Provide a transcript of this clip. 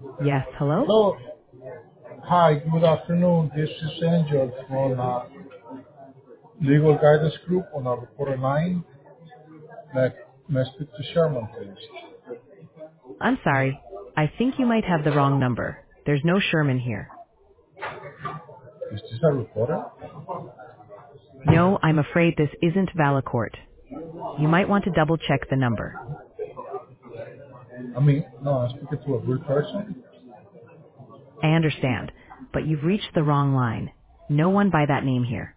Yes, hello? Hello. Hi, good afternoon. This is Angel from Legal Guidance Group on our recorded line. May I speak to Sherman, please? I'm sorry. I think you might have the wrong number. There's no Sherman here. Is this a reporter? No, I'm afraid this isn't Valacourt. You might want to double check the number. No, I'm speaking to a real person. I understand, but you've reached the wrong line. No one by that name here.